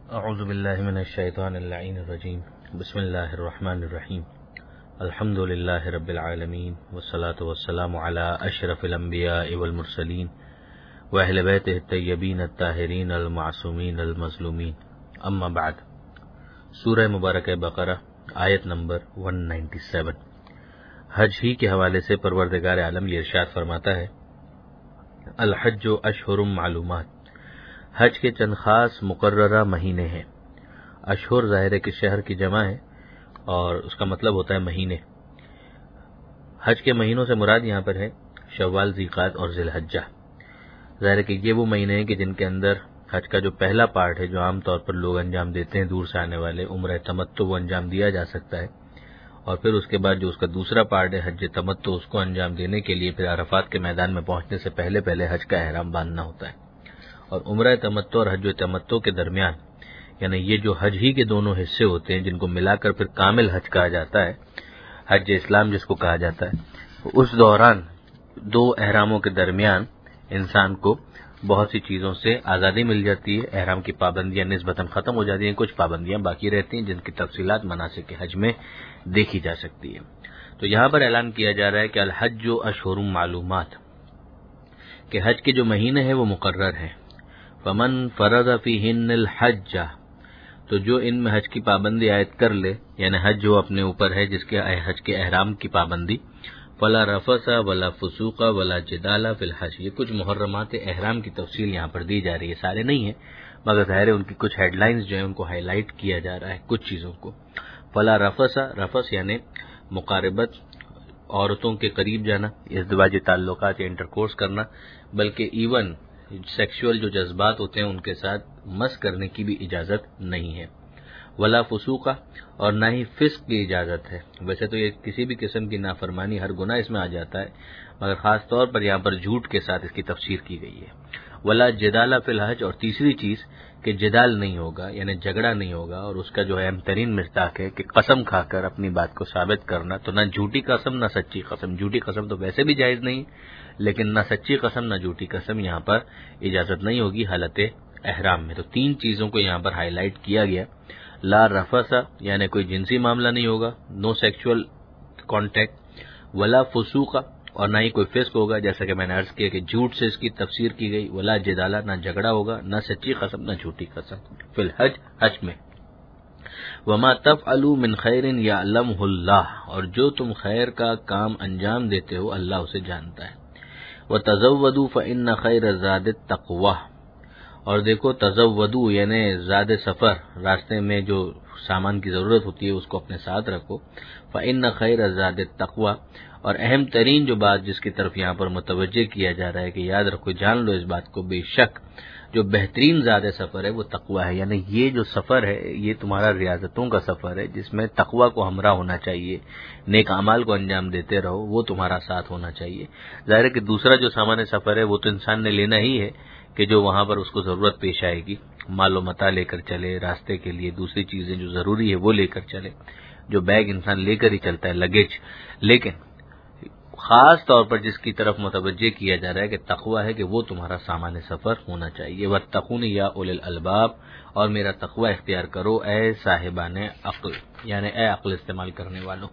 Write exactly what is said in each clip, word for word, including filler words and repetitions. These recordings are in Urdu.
اعوذ باللہ من الشیطان اللعین الرجیم بسم اللہ الرحمن الرحیم الحمد للہ رب العالمین والصلاة والسلام علی اشرف الانبیاء والمرسلین واہل بیتہ الطیبین الطاہرین المعصومین المظلومین اما بعد۔ سورہ مبارکہ بقرہ آیت نمبر ایک سو سینتاسی۔ حج ہی کے حوالے سے پروردگار عالم یہ ارشاد فرماتا ہے، الحج اشہر معلومات، حج کے چند خاص مقررہ مہینے ہیں۔ اشہر ظاہر ہے کہ شہر کی جمع ہے اور اس کا مطلب ہوتا ہے مہینے۔ حج کے مہینوں سے مراد یہاں پر ہے شوال، ذیقعدہ اور ذی الحجہ۔ ظاہر ہے کہ یہ وہ مہینے ہیں کہ جن کے اندر حج کا جو پہلا پارٹ ہے جو عام طور پر لوگ انجام دیتے ہیں، دور سے آنے والے، عمرہ تمتع، وہ انجام دیا جا سکتا ہے، اور پھر اس کے بعد جو اس کا دوسرا پارٹ ہے حج تمتع، اس کو انجام دینے کے لیے پھر عرفات کے میدان میں پہنچنے سے پہلے پہلے حج کا احرام باندھنا ہوتا ہے۔ اور عمرہ تمتع اور حج تمتع کے درمیان، یعنی یہ جو حج ہی کے دونوں حصے ہوتے ہیں جن کو ملا کر پھر کامل حج کہا جاتا ہے، حج اسلام جس کو کہا جاتا ہے، اس دوران دو احراموں کے درمیان انسان کو بہت سی چیزوں سے آزادی مل جاتی ہے، احرام کی پابندیاں نسبتاً ختم ہو جاتی ہیں، کچھ پابندیاں باقی رہتی ہیں جن کی تفصیلات مناسک حج میں دیکھی جا سکتی ہے۔ تو یہاں پر اعلان کیا جا رہا ہے کہ الحج اشہر معلومات، کہ حج کے جو مہینے ہیں وہ مقرر ہیں۔ فمن فرض فیہن الحج، تو جو ان میں حج کی پابندی عائد کر لے، یعنی حج جو اپنے اوپر ہے، جس کے حج کے احرام کی پابندی، فلا رفث ولا فسوق ولا جدال فی الحج، یہ کچھ محرمات احرام کی تفصیل یہاں پر دی جا رہی ہے، سارے نہیں ہیں مگر ظاہر ہے ان کی کچھ ہیڈ لائنز جو ہیں ان کو ہائی لائٹ کیا جا رہا ہے کچھ چیزوں کو۔ فلا رفث، رفث یعنی مقاربت، عورتوں کے قریب جانا، ازدواجی تعلقات یا انٹرکورس کرنا، بلکہ ایون سیکشول جو جذبات ہوتے ہیں ان کے ساتھ مس کرنے کی بھی اجازت نہیں ہے۔ ولا فسوق، اور نہ ہی فسق کی اجازت ہے۔ ویسے تو یہ کسی بھی قسم کی نافرمانی، ہر گناہ اس میں آ جاتا ہے، مگر خاص طور پر یہاں پر جھوٹ کے ساتھ اس کی تفسیر کی گئی ہے۔ ولا جدال فی الحج، اور تیسری چیز کہ جدال نہیں ہوگا، یعنی جھگڑا نہیں ہوگا، اور اس کا جو اہم ترین مصداق ہے کہ قسم کھا کر اپنی بات کو ثابت کرنا، تو نہ جھوٹی قسم نہ سچی قسم۔ جھوٹی قسم تو ویسے بھی جائز نہیں، لیکن نہ سچی قسم نہ جھوٹی قسم یہاں پر اجازت نہیں ہوگی حالت احرام میں۔ تو تین چیزوں کو یہاں پر ہائی لائٹ کیا گیا۔ لا رفث، یعنی کوئی جنسی معاملہ نہیں ہوگا، نو سیکشول کانٹیکٹ، ولا فسوق، اور نہ ہی کوئی فسق ہوگا، جیسا کہ میں نے عرض کیا کہ جھوٹ سے اس کی تفسیر کی گئی، ولا جدالہ، نہ جھگڑا ہوگا، نہ سچی قسم نہ جھوٹی قسم، فی الحج، حج میں۔ وما تفعلوا من خیر یعلمہ اللہ، اور جو تم خیر کا کام انجام دیتے ہو اللہ اسے جانتا ہے۔ وتزودوا فإن خیر الزاد التقوی، اور دیکھو تزودوا یعنی زاد سفر، راستے میں جو سامان کی ضرورت ہوتی ہے اس کو اپنے ساتھ رکھو۔ فإن خیر الزاد التقوی، اور اہم ترین جو بات جس کی طرف یہاں پر متوجہ کیا جا رہا ہے کہ یاد رکھو، جان لو اس بات کو، بے شک جو بہترین زاد سفر ہے وہ تقوی ہے، یعنی یہ جو سفر ہے یہ تمہارا ریاضتوں کا سفر ہے جس میں تقوی کو ہمراہ ہونا چاہیے، نیک اعمال کو انجام دیتے رہو، وہ تمہارا ساتھ ہونا چاہیے۔ ظاہر ہے کہ دوسرا جو سامان سفر ہے وہ تو انسان نے لینا ہی ہے کہ جو وہاں پر اس کو ضرورت پیش آئے گی، مال و متاع لے کر چلے، راستے کے لیے دوسری چیزیں جو ضروری ہے وہ لے کر چلے، جو بیگ انسان لے کر ہی چلتا ہے، لگیج۔ لیکن خاص طور پر جس کی طرف متوجہ کیا جا رہا ہے کہ تقوی ہے کہ وہ تمہارا سامان سفر ہونا چاہیے۔ واتقون یا اولی الالباب، اور میرا تقوی اختیار کرو اے صاحبان عقل، یعنی اے عقل استعمال کرنے والوں۔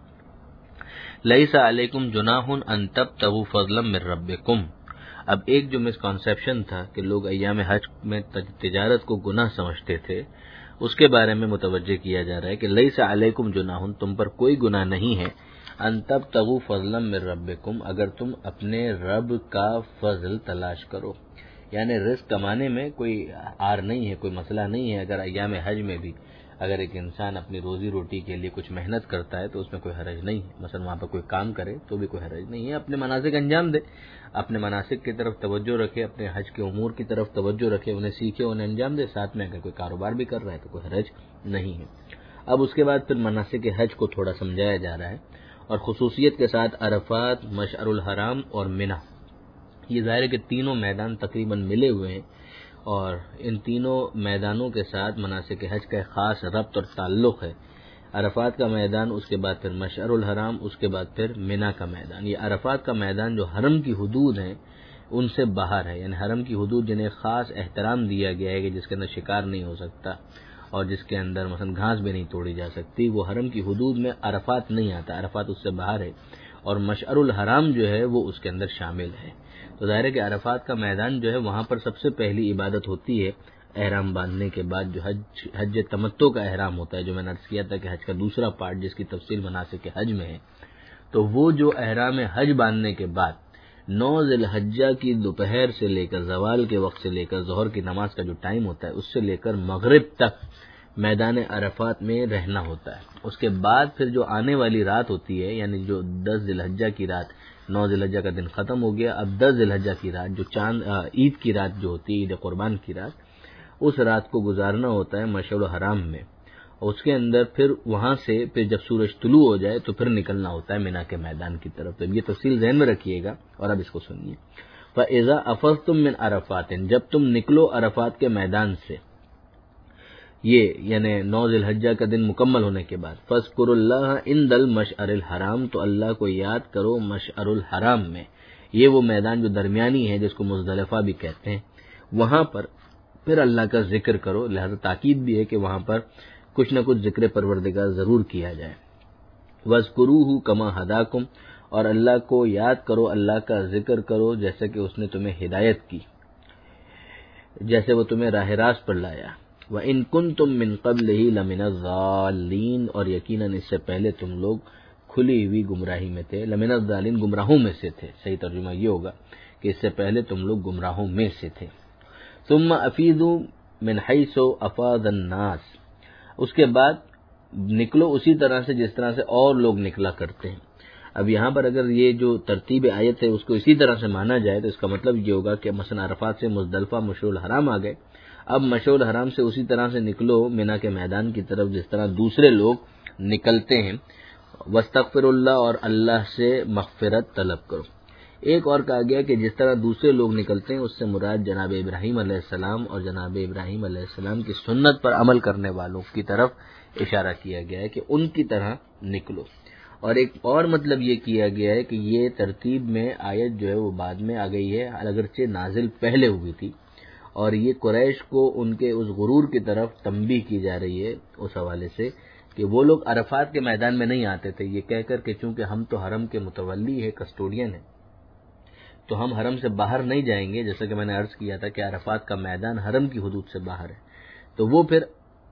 لیس علیکم جناح ان تبتغوا فضلا من ربکم، اب ایک جو مسکنسیپشن تھا کہ لوگ ایام حج میں تجارت کو گناہ سمجھتے تھے، اس کے بارے میں متوجہ کیا جا رہا ہے کہ لیس علیکم جناح، تم پر کوئی گناہ نہیں ہے، ان تبتغوا فضلا من ربکم، اگر تم اپنے رب کا فضل تلاش کرو، یعنی رزق کمانے میں کوئی آر نہیں ہے، کوئی مسئلہ نہیں ہے۔ اگر ایام حج میں بھی اگر ایک انسان اپنی روزی روٹی کے لیے کچھ محنت کرتا ہے تو اس میں کوئی حرج نہیں ہے، مثلا وہاں پر کوئی کام کرے تو بھی کوئی حرج نہیں ہے، اپنے مناسک انجام دے، اپنے مناسک کی طرف توجہ رکھے، اپنے حج کے امور کی طرف توجہ رکھے، انہیں سیکھے، انہیں انجام دے، ساتھ میں اگر کوئی کاروبار بھی کر رہا ہے تو کوئی حرج نہیں ہے۔ اب اس کے بعد پھر مناسک حج کو تھوڑا سمجھایا جا رہا ہے، اور خصوصیت کے ساتھ عرفات، مشعر الحرام اور منی، یہ ظاہر ہے کہ تینوں میدان تقریباً ملے ہوئے ہیں، اور ان تینوں میدانوں کے ساتھ مناسک حج کا ایک خاص ربط اور تعلق ہے۔ عرفات کا میدان، اس کے بعد پھر مشعر الحرام، اس کے بعد پھر منی کا میدان۔ یہ عرفات کا میدان جو حرم کی حدود ہیں ان سے باہر ہے، یعنی حرم کی حدود جنہیں خاص احترام دیا گیا ہے کہ جس کے اندر شکار نہیں ہو سکتا، اور جس کے اندر مثلا گھاس بھی نہیں توڑی جا سکتی، وہ حرم کی حدود میں عرفات نہیں آتا، عرفات اس سے باہر ہے، اور مشعر الحرام جو ہے وہ اس کے اندر شامل ہے۔ تو ظاہر ہے کہ عرفات کا میدان جو ہے وہاں پر سب سے پہلی عبادت ہوتی ہے احرام باندھنے کے بعد، جو حج حج تمتع کا احرام ہوتا ہے، جو میں نے عرض کیا تھا کہ حج کا دوسرا پارٹ جس کی تفصیل مناسک حج میں ہے، تو وہ جو احرام حج باندھنے کے بعد نو ذی الحجہ کی دوپہر سے لے کر زوال کے وقت سے لے کر ظہر کی نماز کا جو ٹائم ہوتا ہے، اس سے لے کر مغرب تک میدان عرفات میں رہنا ہوتا ہے۔ اس کے بعد پھر جو آنے والی رات ہوتی ہے، یعنی جو دس ذی الحجہ کی رات، نو ذی الحجہ کا دن ختم ہو گیا، اب دس ذی الحجہ کی رات جو چاند عید کی رات جو ہوتی ہے، عید قربان کی رات، اس رات کو گزارنا ہوتا ہے مشعر الحرام میں، اور اس کے اندر پھر وہاں سے پھر جب سورج طلوع ہو جائے تو پھر نکلنا ہوتا ہے مینا کے میدان کی طرف۔ تو یہ تفصیل ذہن میں رکھیے گا اور اب اس کو سنیے۔ فَإِذَا أَفَضْتُم مِّنْ عَرَفَاتٍ، جب تم نکلو عرفات کے میدان سے، یہ یعنی نو ذی الحجہ کا دن مکمل ہونے کے بعد، فَاذْكُرُوا اللَّهَ عِندَ الْمَشْعَرِ الْحَرَامِ، تو اللہ کو یاد کرو مشعر الحرام میں، یہ وہ میدان جو درمیانی ہے جس کو مزدلفہ بھی کہتے ہیں، وہاں پر پھر اللہ کا ذکر کرو۔ لہذا تاکید بھی ہے کہ وہاں پر کچھ نہ کچھ ذکر پروردگار ضرور کیا جائے۔ وَاذْكُرُوهُ كَمَا هَدَاكُمْ، اور اللہ کو یاد کرو، اللہ کا ذکر کرو جیسے کہ اس نے تمہیں ہدایت کی، جیسے وہ تمہیں راہ راست پر لایا۔ وَإِن كُنتُم مِّن قَبْلِهِ لَمِنَ الضَّالِّينَ، اور یقیناً اس سے پہلے تم لوگ کھلی ہوئی گمراہی میں تھے۔ لَمِنَ الضَّالِينَ گمراہوں میں سے تھے، صحیح ترجمہ یہ ہوگا کہ اس سے پہلے تم لوگ گمراہوں میں سے تھے۔ ثُمَّ أَفِيضُوا مِنْ حَيْثُ أَفَاضَ النَّاسُ، اس کے بعد نکلو اسی طرح سے جس طرح سے اور لوگ نکلا کرتے ہیں۔ اب یہاں پر اگر یہ جو ترتیب آیت ہے اس کو اسی طرح سے مانا جائے تو اس کا مطلب یہ ہوگا کہ مثلا عرفات سے مزدلفہ مشعر الحرام آ گئے، اب مشعر الحرام سے اسی طرح سے نکلو مینا کے میدان کی طرف جس طرح دوسرے لوگ نکلتے ہیں، واستغفر اللہ، اور اللہ سے مغفرت طلب کرو۔ ایک اور کہا گیا کہ جس طرح دوسرے لوگ نکلتے ہیں اس سے مراد جناب ابراہیم علیہ السلام اور جناب ابراہیم علیہ السلام کی سنت پر عمل کرنے والوں کی طرف اشارہ کیا گیا ہے کہ ان کی طرح نکلو۔ اور ایک اور مطلب یہ کیا گیا ہے کہ یہ ترتیب میں آیت جو ہے وہ بعد میں آ گئی ہے، اگرچہ نازل پہلے ہوئی تھی، اور یہ قریش کو ان کے اس غرور کی طرف تنبیہ کی جا رہی ہے اس حوالے سے کہ وہ لوگ عرفات کے میدان میں نہیں آتے تھے، یہ کہہ کر کہ چونکہ ہم تو حرم کے متولی ہے، کسٹوڈین ہیں، تو ہم حرم سے باہر نہیں جائیں گے، جیسا کہ میں نے عرض کیا تھا کہ عرفات کا میدان حرم کی حدود سے باہر ہے، تو وہ پھر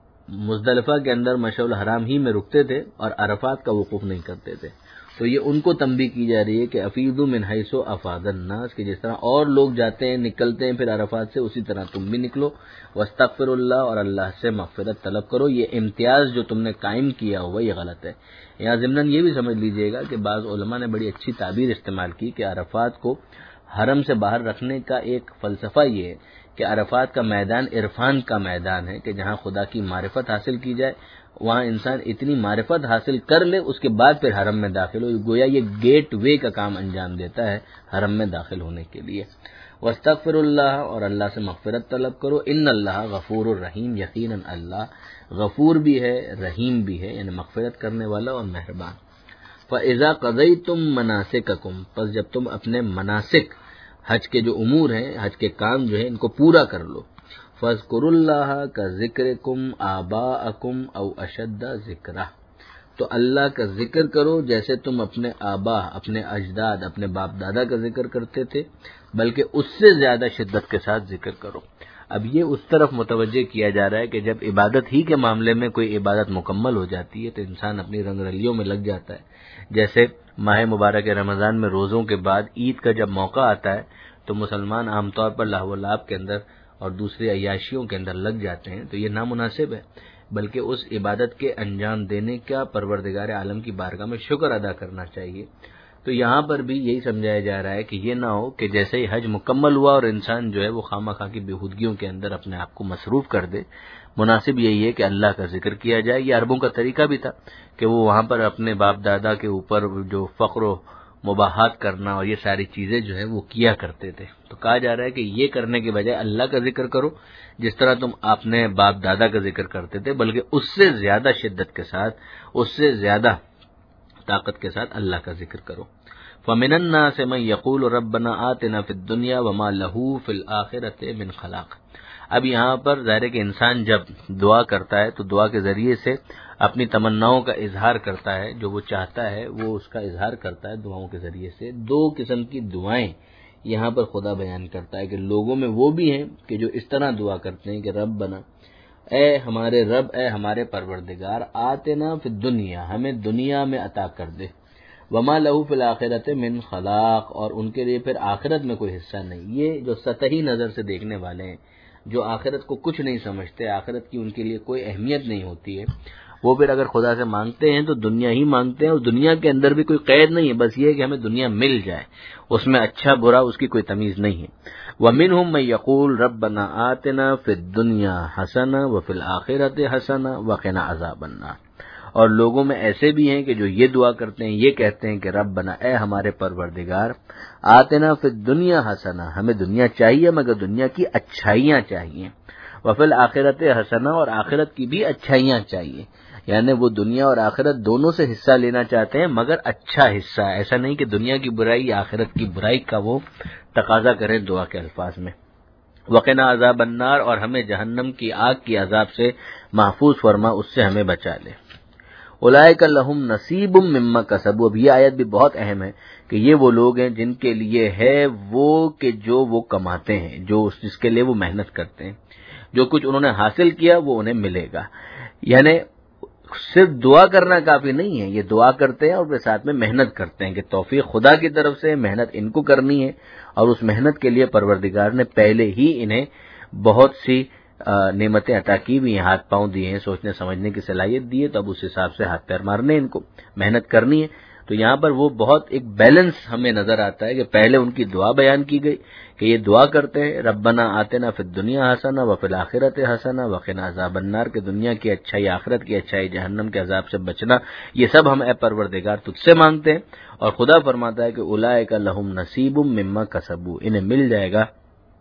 مزدلفہ کے اندر مشعر الحرام ہی میں رکتے تھے اور عرفات کا وقوف نہیں کرتے تھے۔ تو یہ ان کو تنبیہ کی جا رہی ہے کہ افیضوا من حیث افاض الناس، کہ جس طرح اور لوگ جاتے ہیں نکلتے ہیں پھر عرفات سے، اسی طرح تم بھی نکلو، واستغفر اللہ، اور اللہ سے مغفرت طلب کرو۔ یہ امتیاز جو تم نے قائم کیا ہوا یہ غلط ہے۔ یہاں ضمناً یہ بھی سمجھ لیجئے گا کہ بعض علماء نے بڑی اچھی تعبیر استعمال کی کہ عرفات کو حرم سے باہر رکھنے کا ایک فلسفہ یہ ہے کہ عرفات کا میدان عرفان کا میدان ہے، کہ جہاں خدا کی معرفت حاصل کی جائے، وہاں انسان اتنی معرفت حاصل کر لے اس کے بعد پھر حرم میں داخل ہو، گویا یہ گیٹ وے کا کام انجام دیتا ہے حرم میں داخل ہونے کے لیے۔ واستغفر اللہ، اور اللہ سے مغفرت طلب کرو، ان اللہ غفور الرحیم، یقیناً اللہ غفور بھی ہے رحیم بھی ہے، یعنی مغفرت کرنے والا اور مہربان۔ فَإِذَا قَضَيْتُم مَّنَاسِكَكُمْ، پس جب تم اپنے مناسک حج کے جو امور ہیں، حج کے کام جو ہیں، ان کو پورا کر لو، فَاذْكُرُوا اللَّهَ كَذِكْرِكُمْ آبَاءَكُمْ أَوْ أَشَدَّ ذِكْرًا، تو اللہ کا ذکر کرو جیسے تم اپنے آبا، اپنے اجداد، اپنے باپ دادا کا ذکر کرتے تھے، بلکہ اس سے زیادہ شدت کے ساتھ ذکر کرو۔ اب یہ اس طرف متوجہ کیا جا رہا ہے کہ جب عبادت ہی کے معاملے میں کوئی عبادت مکمل ہو جاتی ہے تو انسان اپنی رنگ رلیوں میں لگ جاتا ہے۔ جیسے ماہ مبارک رمضان میں روزوں کے بعد عید کا جب موقع آتا ہے تو مسلمان عام طور پر لہو و لعب کے اندر اور دوسری عیاشیوں کے اندر لگ جاتے ہیں، تو یہ نامناسب ہے، بلکہ اس عبادت کے انجام دینے کا پروردگار عالم کی بارگاہ میں شکر ادا کرنا چاہیے۔ تو یہاں پر بھی یہی سمجھایا جا رہا ہے کہ یہ نہ ہو کہ جیسے ہی حج مکمل ہوا اور انسان جو ہے وہ خواہ مخواہ کی بےہودگیوں کے اندر اپنے آپ کو مصروف کر دے۔ مناسب یہی ہے کہ اللہ کا ذکر کیا جائے۔ یہ عربوں کا طریقہ بھی تھا کہ وہ وہاں پر اپنے باپ دادا کے اوپر جو فخر و مباحات کرنا اور یہ ساری چیزیں جو ہے وہ کیا کرتے تھے۔ تو کہا جا رہا ہے کہ یہ کرنے کے بجائے اللہ کا ذکر کرو جس طرح تم اپنے باپ دادا کا ذکر کرتے تھے، بلکہ اس سے زیادہ شدت کے ساتھ، اس سے زیادہ طاقت کے ساتھ اللہ کا ذکر کرو۔ فَمِنَ النَّاسِ مَن يَقُولُ رَبَّنَا آتِنَا فِي الدُّنْيَا وَمَا لَهُ فِي الْآخِرَةِ مِنْ خَلَاقٍ، اب یہاں پر ظاہر ہے کہ انسان جب دعا کرتا ہے تو دعا کے ذریعے سے اپنی تمناؤں کا اظہار کرتا ہے، جو وہ چاہتا ہے وہ اس کا اظہار کرتا ہے دعاؤں کے ذریعے سے۔ دو قسم کی دعائیں یہاں پر خدا بیان کرتا ہے کہ لوگوں میں وہ بھی ہیں کہ جو اس طرح دعا کرتے ہیں کہ رب بنا، اے ہمارے رب، اے ہمارے پروردگار، آتنا فی الدنیا، ہمیں دنیا میں عطا کر دے، وما لہ فی الآخرۃ من خلاق، اور ان کے لیے پھر آخرت میں کوئی حصہ نہیں۔ یہ جو سطحی نظر سے دیکھنے والے ہیں، جو آخرت کو کچھ نہیں سمجھتے، آخرت کی ان کے لیے کوئی اہمیت نہیں ہوتی ہے، وہ پھر اگر خدا سے مانگتے ہیں تو دنیا ہی مانگتے ہیں، اور دنیا کے اندر بھی کوئی قید نہیں ہے، بس یہ ہے کہ ہمیں دنیا مل جائے، اس میں اچھا برا اس کی کوئی تمیز نہیں ہے۔ وَمِنْهُمْ مَن يَقُولُ رَبَّنَا آتِنَا فِي الدُّنْيَا حَسَنَةً وَفِي الْآخِرَةِ حَسَنَةً وَقِنَا عَذَابَ النَّارِ، اور لوگوں میں ایسے بھی ہیں کہ جو یہ دعا کرتے ہیں، یہ کہتے ہیں کہ رب بنا، اے ہمارے پروردگار، آتنا فی الدنیا حسنہ، ہمیں دنیا چاہیے مگر دنیا کی اچھائیاں چاہیے، وفی الآخرۃ حسنہ، اور آخرت کی بھی اچھائیاں چاہیے، یعنی وہ دنیا اور آخرت دونوں سے حصہ لینا چاہتے ہیں مگر اچھا حصہ، ایسا نہیں کہ دنیا کی برائی یا آخرت کی برائی کا وہ تقاضا کریں دعا کے الفاظ میں۔ وقنا عذاب النار، اور ہمیں جہنم کی آگ کی عذاب سے محفوظ فرما، اس سے ہمیں بچا لے۔ اولئک لہم نصیب مما کسبوا، اب یہ آیت بھی بہت اہم ہے کہ یہ وہ لوگ ہیں جن کے لیے ہے وہ کہ جو وہ کماتے ہیں، جو جس کے لیے وہ محنت کرتے ہیں، جو کچھ انہوں نے حاصل کیا وہ انہیں ملے گا۔ یعنی صرف دعا کرنا کافی نہیں ہے، یہ دعا کرتے ہیں اور پھر ساتھ میں محنت کرتے ہیں کہ توفیق خدا کی طرف سے، محنت ان کو کرنی ہے، اور اس محنت کے لیے پروردگار نے پہلے ہی انہیں بہت سی نعمتیں عطا کی ہوئی ہیں، ہاتھ پاؤں دیے ہیں، سوچنے سمجھنے کی صلاحیت دی ہے، تو اب اس حساب سے ہاتھ پیر مارنے ان کو، محنت کرنی ہے۔ تو یہاں پر وہ بہت ایک بیلنس ہمیں نظر آتا ہے کہ پہلے ان کی دعا بیان کی گئی کہ یہ دعا کرتے ہیں ربنا آتنا فی الدنیا حسنہ وفی الآخرۃ حسنہ وقنا عذاب النار، کہ دنیا کی اچھائی، آخرت کی اچھائی، جہنم کے عذاب سے بچنا، یہ سب ہم اے پروردگار تجھ سے مانگتے ہیں۔ اور خدا فرماتا ہے کہ اولئک لہم نصیب مما کسبوا، انہیں مل جائے گا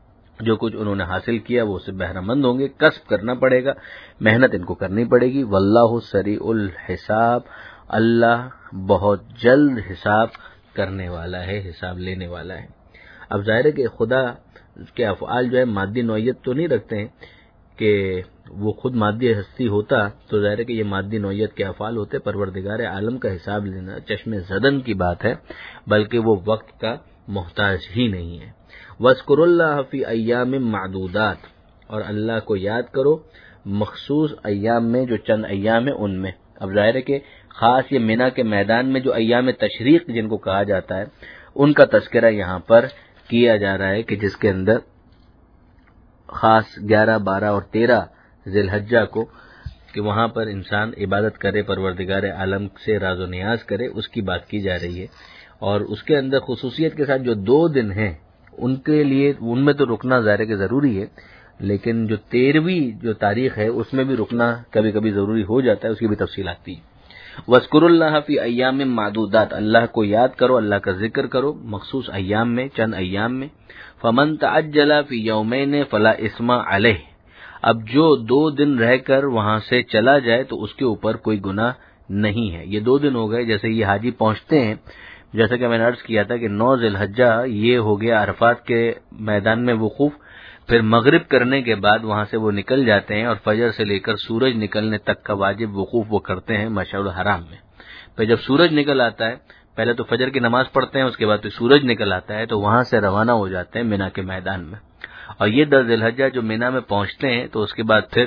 جو کچھ انہوں نے حاصل کیا، وہ اسے بہرہ مند ہوں گے، کسب کرنا پڑے گا، محنت ان کو کرنی پڑے گی۔ واللہ سریع الحساب، اللہ بہت جلد حساب کرنے والا ہے، حساب لینے والا ہے۔ اب ظاہر ہے کہ خدا کے افعال جو ہے مادی نوعیت تو نہیں رکھتے ہیں، کہ وہ خود مادی ہستی ہوتا تو ظاہر ہے کہ یہ مادی نوعیت کے افعال ہوتے، پروردگار عالم کا حساب لینا چشم زدن کی بات ہے، بلکہ وہ وقت کا محتاج ہی نہیں ہے۔ وَاذْكُرُوا اللَّهَ فِي أَيَّامٍ مَّعْدُودَاتٍ، اور اللہ کو یاد کرو مخصوص ایام میں، جو چند ایام ہیں ان میں۔ اب ظاہر ہے کہ خاص یہ مینا کے میدان میں جو ایام تشریق جن کو کہا جاتا ہے، ان کا تذکرہ یہاں پر کیا جا رہا ہے کہ جس کے اندر خاص گیارہ، بارہ اور تیرہ ذی الحجہ کو کہ وہاں پر انسان عبادت کرے، پروردگار عالم سے راز و نیاز کرے، اس کی بات کی جا رہی ہے۔ اور اس کے اندر خصوصیت کے ساتھ جو دو دن ہیں ان کے لیے، ان میں تو رکنا ظاہر کہ ضروری ہے، لیکن جو تیرہویں جو تاریخ ہے اس میں بھی رکنا کبھی کبھی ضروری ہو جاتا ہے، اس کی بھی تفصیل آتی ہے۔ وَاذْكُرُوا اللَّهَ فِي أَيَّامٍ مَّعْدُودَاتٍ، اللہ کو یاد کرو، اللہ کا ذکر کرو مخصوص ایام میں، چند ایام میں۔ فَمَن تَعَجَّلَ فِي يَوْمَيْنِ فَلَا إِثْمَ عَلَيْهِ، اب جو دو دن رہ کر وہاں سے چلا جائے تو اس کے اوپر کوئی گناہ نہیں ہے۔ یہ دو دن ہو گئے، جیسے یہ حاجی پہنچتے ہیں، جیسا کہ میں نے عرض کیا تھا کہ نو ذی الحجہ یہ ہو گیا عرفات کے میدان میں وقوف، پھر مغرب کرنے کے بعد وہاں سے وہ نکل جاتے ہیں اور فجر سے لے کر سورج نکلنے تک کا واجب وقوف وہ کرتے ہیں مشعر الحرام میں۔ پھر جب سورج نکل آتا ہے، پہلے تو فجر کی نماز پڑھتے ہیں، اس کے بعد پھر سورج نکل آتا ہے تو وہاں سے روانہ ہو جاتے ہیں مینا کے میدان میں۔ اور یہ دس ذی الحجہ جو مینا میں پہنچتے ہیں تو اس کے بعد پھر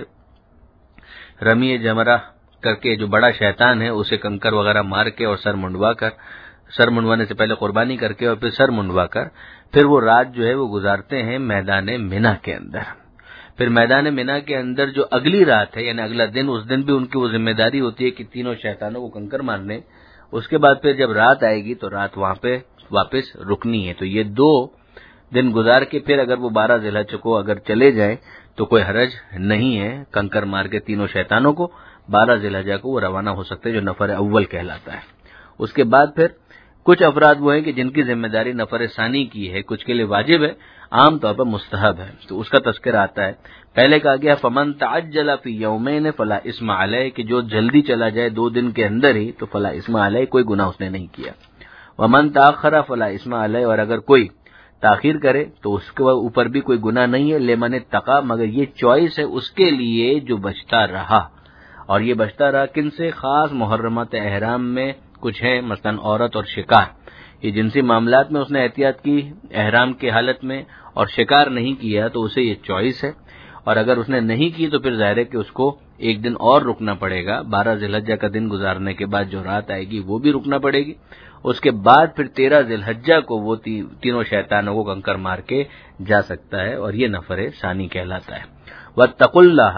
رمی جمرہ کر کے جو بڑا شیطان ہے اسے کنکر وغیرہ مار کے اور سر منڈوا کر، سر منڈوانے سے پہلے قربانی کر کے اور پھر سر منڈوا کر، پھر وہ رات جو ہے وہ گزارتے ہیں میدان مینا کے اندر۔ پھر میدان مینا کے اندر جو اگلی رات ہے یعنی اگلا دن، اس دن بھی ان کی وہ ذمہ داری ہوتی ہے کہ تینوں شیطانوں کو کنکر مارنے۔ اس کے بعد پھر جب رات آئے گی تو رات وہاں پہ واپس رکنی ہے۔ تو یہ دو دن گزار کے پھر اگر وہ بارہ ذی الحجہ کو اگر چلے جائیں تو کوئی حرج نہیں ہے، کنکر مار کے تینوں شیطانوں کو بارہ ذی الحجہ کو وہ روانہ ہو سکتے جو نفر اول کہلاتا ہے۔ اس کے بعد پھر کچھ افراد وہ ہیں کہ جن کی ذمہ داری نفر ثانی کی ہے، کچھ کے لیے واجب ہے، عام طور پر مستحب ہے، تو اس کا تذکرہ آتا ہے۔ پہلے کہا گیا فمن تعجل فی یومین فلا اثم علیہ، کہ جو جلدی چلا جائے دو دن کے اندر ہی تو فلا اثم علیہ، کوئی گناہ اس نے نہیں کیا۔ ومن تاخر فلا اثم علیہ، اور اگر کوئی تاخیر کرے تو اس کے اوپر بھی کوئی گناہ نہیں ہے، لمن اتقی، مگر یہ چوائس ہے اس کے لیے جو بچتا رہا. اور یہ بچتا رہا کن سے؟ خاص محرمات احرام میں کچھ ہیں، مثلا عورت اور شکار. یہ جنسی معاملات میں اس نے احتیاط کی احرام کی حالت میں اور شکار نہیں کیا تو اسے یہ چوائس ہے. اور اگر اس نے نہیں کی تو پھر ظاہر ہے کہ اس کو ایک دن اور رکنا پڑے گا. بارہ ذی الحجہ کا دن گزارنے کے بعد جو رات آئے گی وہ بھی رکنا پڑے گی. اس کے بعد پھر تیرہ ذی الحجہ کو وہ تی تینوں شیطانوں کو کنکر مار کے جا سکتا ہے، اور یہ نفر ثانی کہلاتا ہے. واتقوا اللہ،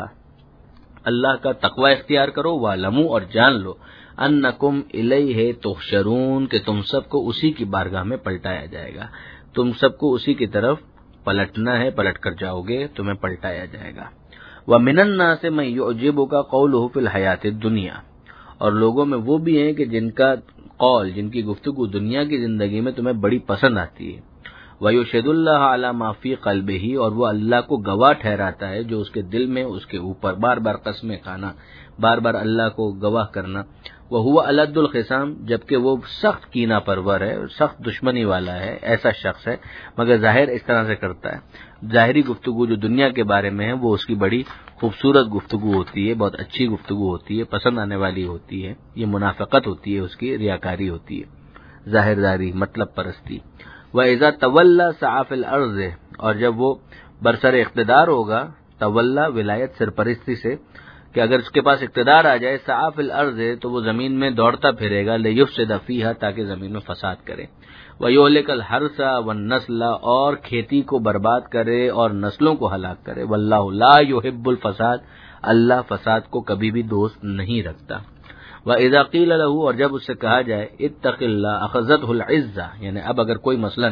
اللہ کا تقوی اختیار کرو، وَاعْلَمُوا، اور جان لو، انکم الیہ تحشرون، کہ تم سب کو اسی کی بارگاہ میں پلٹایا جائے گا. تم سب کو اسی کی طرف پلٹنا ہے، پلٹ کر جاؤ گے، تمہیں پلٹایا جائے گا. وَمِنَ النَّاسِ مَن يُعْجِبُكَ قَوْلُهُ فِي الْحَيَاةِ الدُّنْيَا، اور لوگوں میں وہ بھی ہیں کہ جن کا قول، جن کی گفتگو دنیا کی زندگی میں تمہیں بڑی پسند آتی ہے. وَيُشْهِدُ اللَّهَ عَلَى مَا فِي قَلْبِهِ، اور وہ اللہ کو گواہ ٹھہراتا ہے جو اس کے دل میں، اس کے اوپر. بار بار قسمیں کھانا، بار بار اللہ کو گواہ کرنا. وَهُوَ أَلَدُّ الْخِصَامِ، جبکہ وہ سخت کینہ پرور ہے، سخت دشمنی والا ہے، ایسا شخص ہے، مگر ظاہر اس طرح سے کرتا ہے. ظاہری گفتگو جو دنیا کے بارے میں ہے وہ اس کی بڑی خوبصورت گفتگو ہوتی ہے، بہت اچھی گفتگو ہوتی ہے، پسند آنے والی ہوتی ہے. یہ منافقت ہوتی ہے، اس کی ریاکاری ہوتی ہے، ظاہر داری، مطلب پرستی. وَإِذَا تَوَلَّى سَعَى فِي الْأَرْضِ، اور جب وہ برسر اقتدار ہوگا، تولا ولایت سرپرستی سے، کہ اگر اس کے پاس اقتدار آ جائے، سعی فی الارض، تو وہ زمین میں دوڑتا پھرے گا، لیفسد فیہا، تاکہ زمین میں فساد کرے. ویہلک الحرث والنسل، اور کھیتی کو برباد کرے اور نسلوں کو ہلاک کرے. واللہ لا یحب الفساد، اللہ فساد کو کبھی بھی دوست نہیں رکھتا. وَإِذَا قِيلَ لَهُ، اور جب اس سے کہا جائے اتق اللہ اخذته العزہ، یعنی اب اگر کوئی مثلا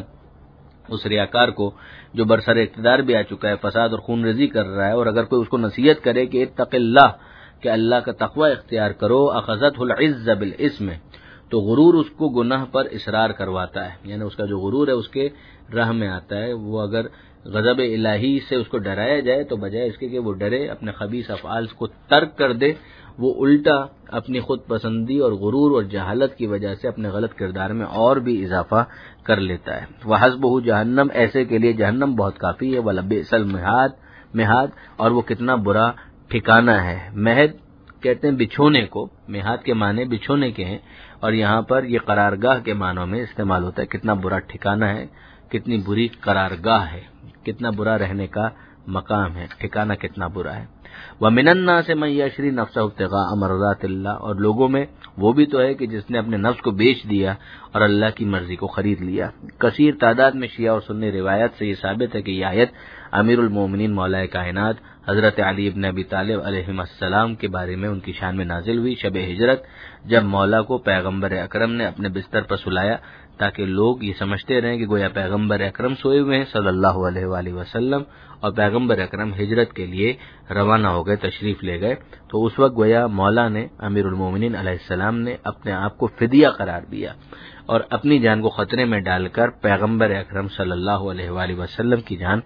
اس ریاکار کو جو برسر اقتدار بھی آ چکا ہے، فساد اور خون ریزی کر رہا ہے، اور اگر کوئی اس کو نصیحت کرے کہ اتق اللہ، کہ اللہ کا تقوی اختیار کرو، اخذته العزہ بالاسم، تو غرور اس کو گناہ پر اصرار کرواتا ہے. یعنی اس کا جو غرور ہے اس کے راہ میں آتا ہے. وہ اگر غضب الہی سے اس کو ڈرایا جائے تو بجائے اس کے کہ وہ ڈرے، اپنے خبیث افعال کو ترک کر دے، وہ الٹا اپنی خود پسندی اور غرور اور جہالت کی وجہ سے اپنے غلط کردار میں اور بھی اضافہ کر لیتا ہے. وَحَسْبُهُ جہنم، ایسے کے لیے جہنم بہت کافی ہے. وَلَبِئْسَ الْمِہَادُ، مہاد، اور وہ کتنا برا ٹھکانہ ہے. مہد کہتے ہیں بچھونے کو، مہاد کے معنی بچھونے کے ہیں، اور یہاں پر یہ قرارگاہ کے معنوں میں استعمال ہوتا ہے. کتنا برا ٹھکانہ ہے، کتنی بری قرارگاہ ہے، کتنا برا رہنے کا مقام ہے، ٹھکانہ کتنا برا ہے. وَمِنَ النَّاسِ مَن يَشْرِي نَفْسَهُ ابْتِغَاءَ مَرْضَاتِ اللَّهِ، اور لوگوں میں وہ بھی تو ہے کہ جس نے اپنے نفس کو بیچ دیا اور اللہ کی مرضی کو خرید لیا. کثیر تعداد میں شیعہ اور سنی روایت سے یہ ثابت ہے کہ یہ آیت امیر المومنین مولا کائنات حضرت علی ابن ابی طالب علیہ السلام کے بارے میں ان کی شان میں نازل ہوئی شب ہجرت، جب مولا کو پیغمبر اکرم نے اپنے بستر پر سلایا تاکہ لوگ یہ سمجھتے رہیں کہ گویا پیغمبر اکرم سوئے ہوئے ہیں صلی اللہ علیہ وآلہ وسلم، اور پیغمبر اکرم ہجرت کے لیے روانہ ہو گئے، تشریف لے گئے. تو اس وقت گویا مولا نے، امیر المومنین علیہ السلام نے اپنے آپ کو فدیہ قرار دیا اور اپنی جان کو خطرے میں ڈال کر پیغمبر اکرم صلی اللہ علیہ وآلہ وسلم کی جان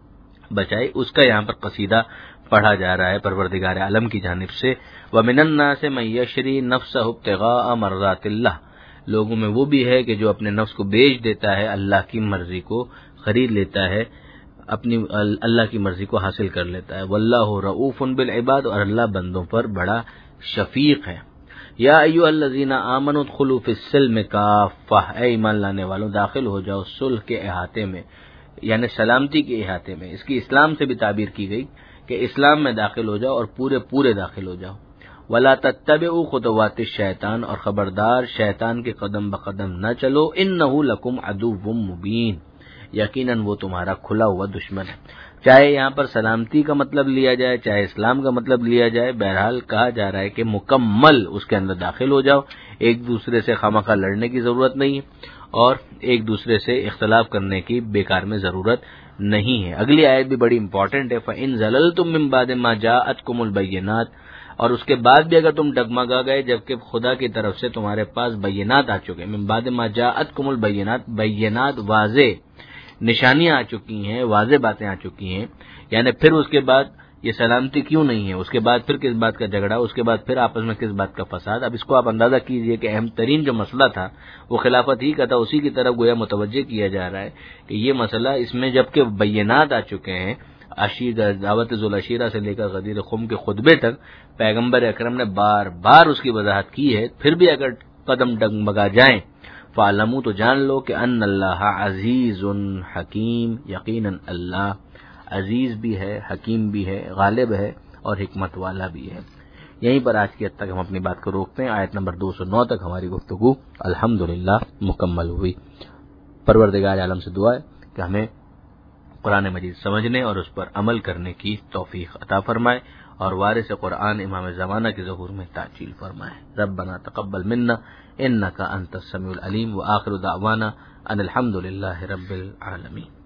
بچائی. اس کا یہاں پر قصیدہ پڑھا جا رہا ہے پروردگار عالم کی جانب سے. وَمِنَ النَّاسِ مَن يَشْرِي نَفْسَهُ ابْتِغَاءَ مَرْضَاتِ اللَّهِ، لوگوں میں وہ بھی ہے کہ جو اپنے نفس کو بیچ دیتا ہے، اللہ کی مرضی کو خرید لیتا ہے، اپنی اللہ کی مرضی کو حاصل کر لیتا ہے. واللہ رؤوف بالعباد، اور اللہ بندوں پر بڑا شفیق ہے. یا ایھا الذین آمنوا ادخلوا فی السلم کافہ، اے ایمان لانے والوں داخل ہو جاؤ صلح کے احاطے میں، یعنی سلامتی کے احاطے میں. اس کی اسلام سے بھی تعبیر کی گئی کہ اسلام میں داخل ہو جاؤ اور پورے پورے داخل ہو جاؤ. ولا تتبعوا خطوات الشیطان، اور خبردار شیطان کے قدم بقدم نہ چلو. انہ لکم عدو مبین، یقیناً وہ تمہارا کھلا ہوا دشمن ہے. چاہے یہاں پر سلامتی کا مطلب لیا جائے، چاہے اسلام کا مطلب لیا جائے، بہرحال کہا جا رہا ہے کہ مکمل اس کے اندر داخل ہو جاؤ. ایک دوسرے سے خواہ لڑنے کی ضرورت نہیں ہے اور ایک دوسرے سے اختلاف کرنے کی بیکار میں ضرورت نہیں ہے. اگلی آیت بھی بڑی امپورٹنٹ ہے. فَإِن زَلَلْتُم مِّن بَعْدِ مَا جَاءَتْكُمُ الْبَيِّنَاتُ، اور اس کے بعد بھی اگر تم ڈگمگا گئے جبکہ خدا کی طرف سے تمہارے پاس بینات آ چکے. من بعد ما جاءتکم البینات، بینات واضح نشانیاں آ چکی ہیں، واضح باتیں آ چکی ہیں، یعنی پھر اس کے بعد یہ سلامتی کیوں نہیں ہے، اس کے بعد پھر کس بات کا جھگڑا، اس کے بعد پھر آپس میں کس بات کا فساد. اب اس کو آپ اندازہ کیجئے کہ اہم ترین جو مسئلہ تھا وہ خلافت ہی کا تھا، اسی کی طرف گویا متوجہ کیا جا رہا ہے کہ یہ مسئلہ اس میں جبکہ بینات آ چکے ہیں، عشیر دعوت ذوالعشیرہ سے لے کر غدیر خم کے خطبے تک پیغمبر اکرم نے بار بار اس کی وضاحت کی ہے، پھر بھی اگر قدم ڈگمگا جائیں فَعْلَمُوا تو جان لو کہ ان اللہ عزیز حکیم، یقیناً اللہ عزیز بھی ہے، حکیم بھی ہے، غالب ہے اور حکمت والا بھی ہے. یہیں پر آج کی حد تک ہم اپنی بات کو روکتے ہیں. آیت نمبر دو سو نو تک ہماری گفتگو الحمدللہ مکمل ہوئی. پروردگار عالم سے دعا ہے کہ ہمیں قرآن مجید سمجھنے اور اس پر عمل کرنے کی توفیق عطا فرمائے اور وارث قرآن امام زمانہ کے ظہور میں تعجیل فرمائے. ربنا تقبل منا انک انت السمیع العلیم وآخر دعوانا ان الحمدللہ رب العالمین.